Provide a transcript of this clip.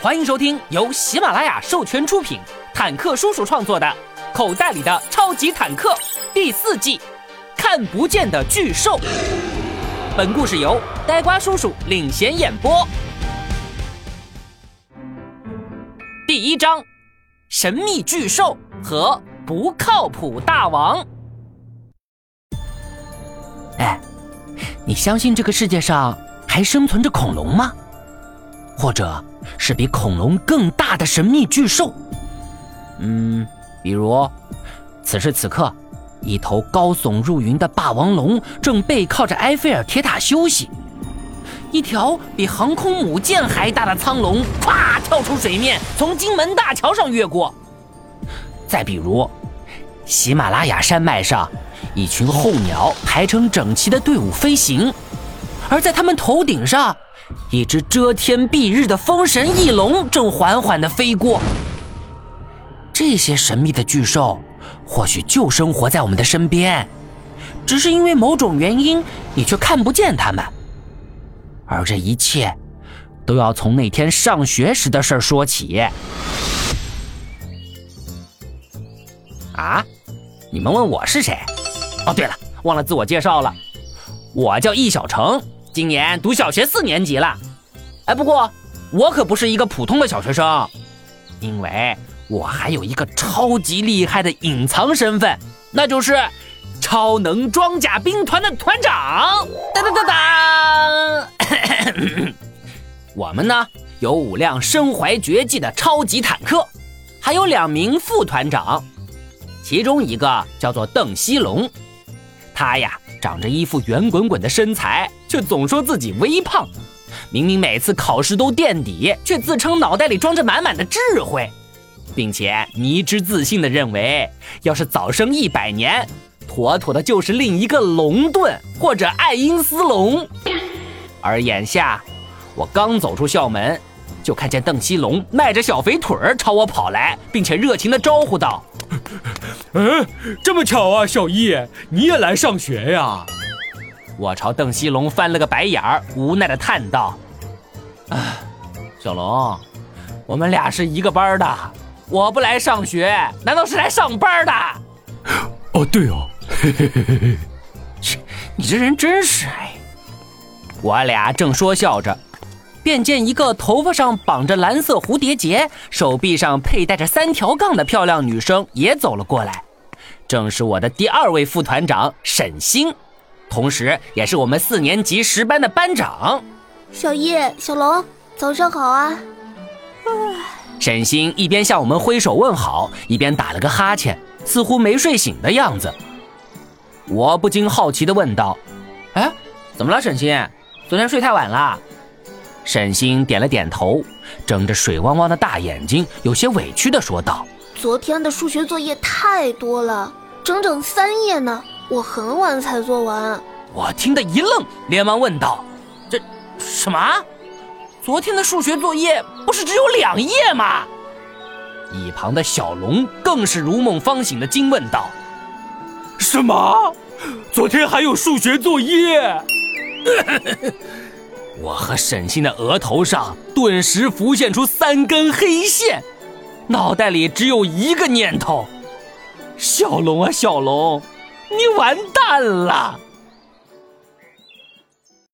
欢迎收听由喜马拉雅授权出品，坦克叔叔创作的《口袋里的超级坦克》第4季，看不见的巨兽。本故事由呆瓜叔叔领衔演播。第1章：神秘巨兽和不靠谱大王。哎，你相信这个世界上还生存着恐龙吗？或者是比恐龙更大的神秘巨兽？比如此时此刻，一头高耸入云的霸王龙正背靠着埃菲尔铁塔休息，一条比航空母舰还大的苍龙咵跳出水面，从金门大桥上越过。再比如喜马拉雅山脉上，一群候鸟排成整齐的队伍飞行，而在他们头顶上，一只遮天蔽日的风神翼龙正缓缓地飞过。这些神秘的巨兽或许就生活在我们的身边，只是因为某种原因你却看不见它们。而这一切都要从那天上学时的事说起。啊，你们问我是谁？哦对了，忘了自我介绍了，我叫易小成，今年读小学4年级了。不过我可不是一个普通的小学生，因为我还有一个超级厉害的隐藏身份，那就是超能装甲兵团的团长。当当当当我们呢有5辆身怀绝技的超级坦克，还有2名副团长，其中一个叫做邓西龙，他呀长着一副圆滚滚的身材，却总说自己微胖，明明每次考试都垫底，却自称脑袋里装着满满的智慧，并且迷之自信地认为，要是早生100年，妥妥的就是另一个龙盾或者爱因斯龙。而眼下我刚走出校门，就看见邓西龙迈着小肥腿朝我跑来，并且热情地招呼道： 这么巧啊，小易，你也来上学呀？ 我朝邓西龙翻了个白眼儿，无奈地叹道：小龙，我们俩是一个班的，我不来上学，难道是来上班的？ 哦，对哦。 你这人真是我俩正说笑着，便见一个头发上绑着蓝色蝴蝶结，手臂上佩戴着3条杠的漂亮女生也走了过来，正是我的第2位副团长沈星，同时也是我们4年级10班的班长。 小易、小龙，早上好啊。 沈星一边向我们挥手问好，一边打了个哈欠，似乎没睡醒的样子。我不禁好奇地问道：怎么了沈星？昨天睡太晚了？沈星点了点头，睁着水汪汪的大眼睛，有些委屈地说道： 昨天的数学作业太多了，整整3页呢，我很晚才做完。 我听得一愣，连忙问道：这什么？昨天的数学作业不是只有2页吗？一旁的小龙更是如梦方醒的惊问道： 什么？昨天还有数学作业？ 我和沈星的额头上顿时浮现出3根黑线，脑袋里只有一个念头：小龙啊小龙，你完蛋了！